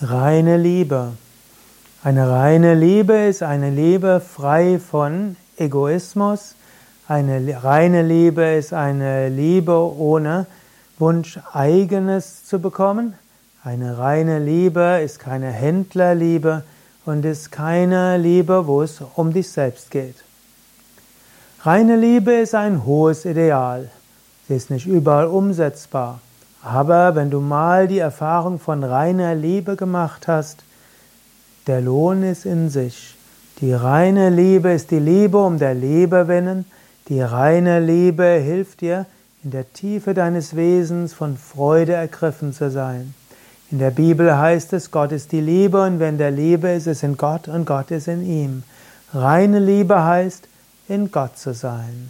Reine Liebe. Eine reine Liebe ist eine Liebe frei von Egoismus. Eine reine Liebe ist eine Liebe ohne Wunsch, Eigenes zu bekommen. Eine reine Liebe ist keine Händlerliebe und ist keine Liebe, wo es um dich selbst geht. Reine Liebe ist ein hohes Ideal. Sie ist nicht überall umsetzbar. Aber wenn du mal die Erfahrung von reiner Liebe gemacht hast, der Lohn ist in sich. Die reine Liebe ist die Liebe um der Liebe willen. Die reine Liebe hilft dir, in der Tiefe deines Wesens von Freude ergriffen zu sein. In der Bibel heißt es, Gott ist die Liebe und wenn der Liebe ist, ist in Gott und Gott ist in ihm. Reine Liebe heißt, in Gott zu sein.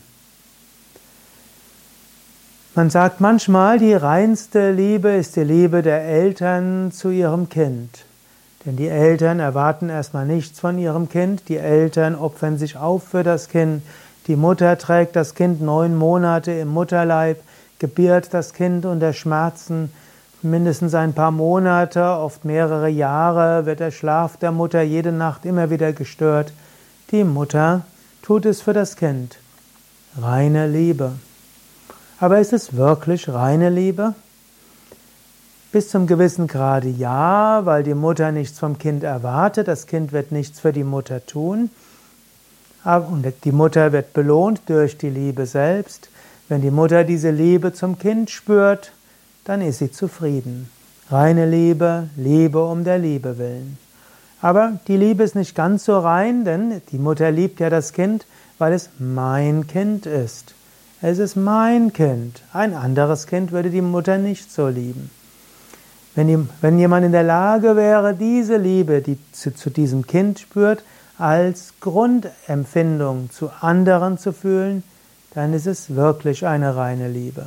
Man sagt manchmal, die reinste Liebe ist die Liebe der Eltern zu ihrem Kind. Denn die Eltern erwarten erstmal nichts von ihrem Kind, die Eltern opfern sich auf für das Kind, die Mutter trägt das Kind 9 Monate im Mutterleib, gebiert das Kind unter Schmerzen, mindestens ein paar Monate, oft mehrere Jahre wird der Schlaf der Mutter jede Nacht immer wieder gestört. Die Mutter tut es für das Kind. Reine Liebe. Aber ist es wirklich reine Liebe? Bis zum gewissen Grade ja, weil die Mutter nichts vom Kind erwartet, das Kind wird nichts für die Mutter tun. Und die Mutter wird belohnt durch die Liebe selbst. Wenn die Mutter diese Liebe zum Kind spürt, dann ist sie zufrieden. Reine Liebe, Liebe um der Liebe willen. Aber die Liebe ist nicht ganz so rein, denn die Mutter liebt ja das Kind, weil es mein Kind ist. Es ist mein Kind. Ein anderes Kind würde die Mutter nicht so lieben. Wenn jemand in der Lage wäre, diese Liebe, die zu diesem Kind spürt, als Grundempfindung zu anderen zu fühlen, dann ist es wirklich eine reine Liebe.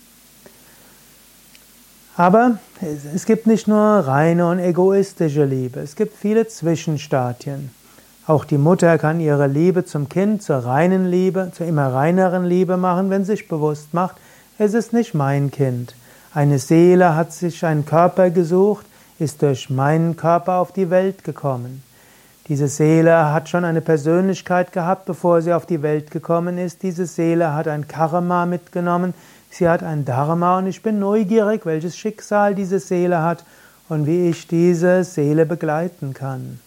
Aber es gibt nicht nur reine und egoistische Liebe, es gibt viele Zwischenstadien. Auch die Mutter kann ihre Liebe zum Kind zur reinen Liebe, zur immer reineren Liebe machen, wenn sie sich bewusst macht, es ist nicht mein Kind. Eine Seele hat sich einen Körper gesucht, ist durch meinen Körper auf die Welt gekommen. Diese Seele hat schon eine Persönlichkeit gehabt, bevor sie auf die Welt gekommen ist. Diese Seele hat ein Karma mitgenommen, sie hat ein Dharma und ich bin neugierig, welches Schicksal diese Seele hat und wie ich diese Seele begleiten kann.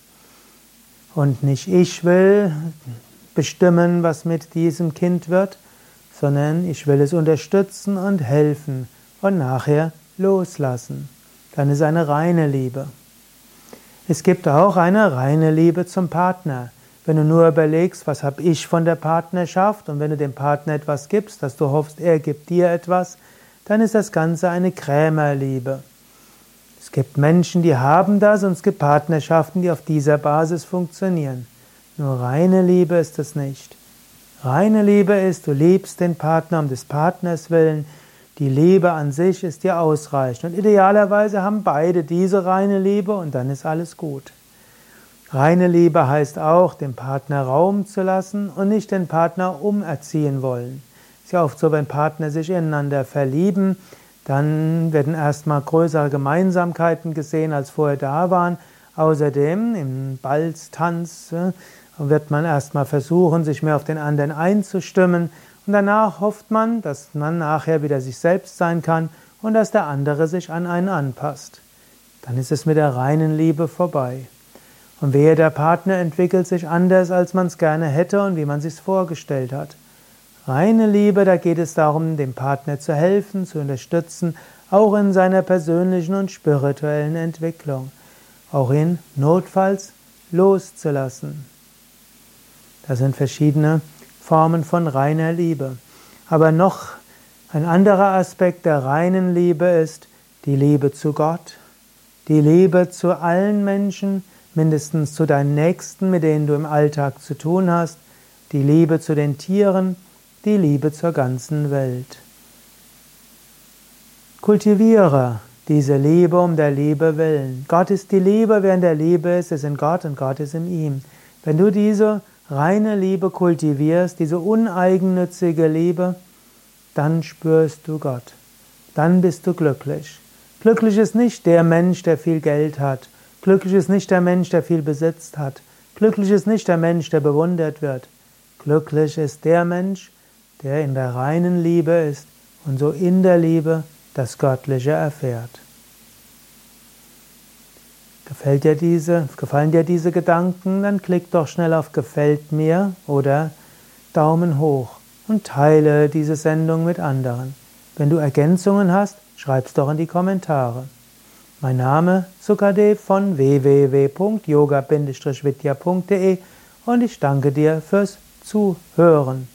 Und nicht ich will bestimmen, was mit diesem Kind wird, sondern ich will es unterstützen und helfen und nachher loslassen. Dann ist eine reine Liebe. Es gibt auch eine reine Liebe zum Partner. Wenn du nur überlegst, was habe ich von der Partnerschaft und wenn du dem Partner etwas gibst, dass du hoffst, er gibt dir etwas, dann ist das Ganze eine Krämerliebe. Es gibt Menschen, die haben das und es gibt Partnerschaften, die auf dieser Basis funktionieren. Nur reine Liebe ist es nicht. Reine Liebe ist, du liebst den Partner um des Partners willen. Die Liebe an sich ist dir ausreichend. Und idealerweise haben beide diese reine Liebe und dann ist alles gut. Reine Liebe heißt auch, dem Partner Raum zu lassen und nicht den Partner umerziehen wollen. Es ist ja oft so, wenn Partner sich ineinander verlieben, dann werden erstmal größere Gemeinsamkeiten gesehen, als vorher da waren. Außerdem im Balztanz wird man erstmal versuchen, sich mehr auf den anderen einzustimmen. Und danach hofft man, dass man nachher wieder sich selbst sein kann und dass der andere sich an einen anpasst. Dann ist es mit der reinen Liebe vorbei. Und wehe, der Partner entwickelt sich anders, als man es gerne hätte und wie man es sich vorgestellt hat. Reine Liebe, da geht es darum, dem Partner zu helfen, zu unterstützen, auch in seiner persönlichen und spirituellen Entwicklung. Auch ihn notfalls loszulassen. Das sind verschiedene Formen von reiner Liebe. Aber noch ein anderer Aspekt der reinen Liebe ist die Liebe zu Gott, die Liebe zu allen Menschen, mindestens zu deinen Nächsten, mit denen du im Alltag zu tun hast, die Liebe zu den Tieren, die Liebe zur ganzen Welt. Kultiviere diese Liebe um der Liebe willen. Gott ist die Liebe, wer in der Liebe ist, ist in Gott und Gott ist in ihm. Wenn du diese reine Liebe kultivierst, diese uneigennützige Liebe, dann spürst du Gott. Dann bist du glücklich. Glücklich ist nicht der Mensch, der viel Geld hat Glücklich ist nicht der Mensch, der viel Besitz hat. Glücklich ist nicht der Mensch, der bewundert wird. Glücklich ist der Mensch, der in der reinen Liebe ist und so in der Liebe das Göttliche erfährt. Gefallen dir diese Gedanken? Dann klick doch schnell auf Gefällt mir oder Daumen hoch und teile diese Sendung mit anderen. Wenn du Ergänzungen hast, schreib's doch in die Kommentare. Mein Name Sukadev von www.yoga-vidya.de und ich danke dir fürs Zuhören.